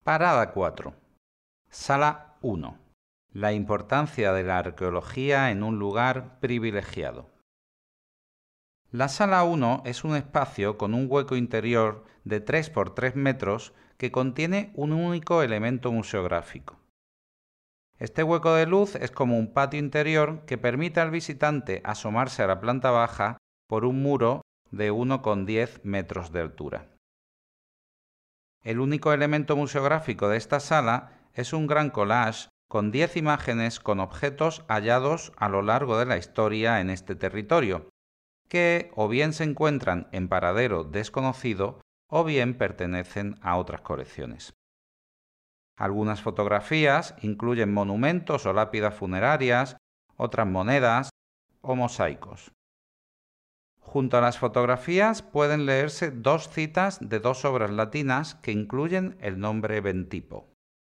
Parada 4. Sala 1. La importancia de la arqueología en un lugar privilegiado. La Sala 1 es un espacio con un hueco interior de 3 por 3 metros que contiene un único elemento museográfico. Este hueco de luz es como un patio interior que permite al visitante asomarse a la planta baja por un muro de 1,10 metros de altura. El único elemento museográfico de esta sala es un gran collage con 10 imágenes con objetos hallados a lo largo de la historia en este territorio, que o bien se encuentran en paradero desconocido o bien pertenecen a otras colecciones. Algunas fotografías incluyen monumentos o lápidas funerarias, otras monedas o mosaicos. Junto a las fotografías pueden leerse dos citas de dos obras latinas que incluyen el nombre Ventipo.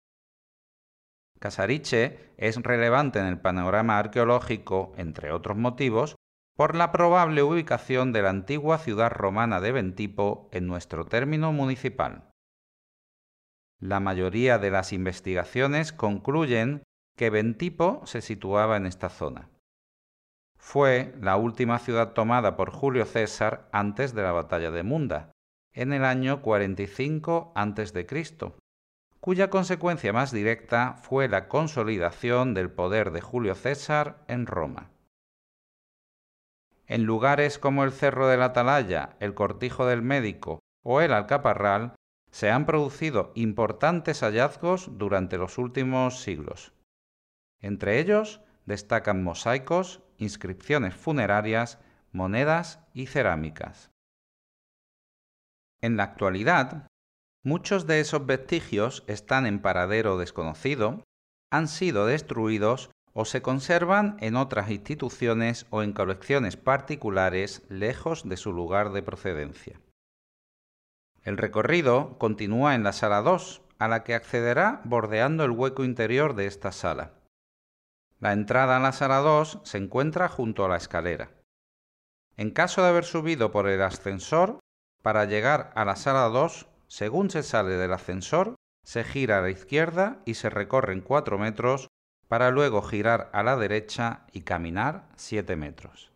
Casariche es relevante en el panorama arqueológico, entre otros motivos, por la probable ubicación de la antigua ciudad romana de Ventipo en nuestro término municipal. La mayoría de las investigaciones concluyen que Ventipo se situaba en esta zona. Fue la última ciudad tomada por Julio César antes de la batalla de Munda, en el año 45 a.C., cuya consecuencia más directa fue la consolidación del poder de Julio César en Roma. En lugares como el Cerro de la Atalaya, el Cortijo del Médico o el Alcaparral, se han producido importantes hallazgos durante los últimos siglos. Entre ellos destacan mosaicos, inscripciones funerarias, monedas y cerámicas. En la actualidad, muchos de esos vestigios están en paradero desconocido, han sido destruidos o se conservan en otras instituciones o en colecciones particulares lejos de su lugar de procedencia. El recorrido continúa en la sala 2, a la que accederá bordeando el hueco interior de esta sala. La entrada a la sala 2 se encuentra junto a la escalera. En caso de haber subido por el ascensor, para llegar a la sala 2, según se sale del ascensor, se gira a la izquierda y se recorren 4 metros para luego girar a la derecha y caminar 7 metros.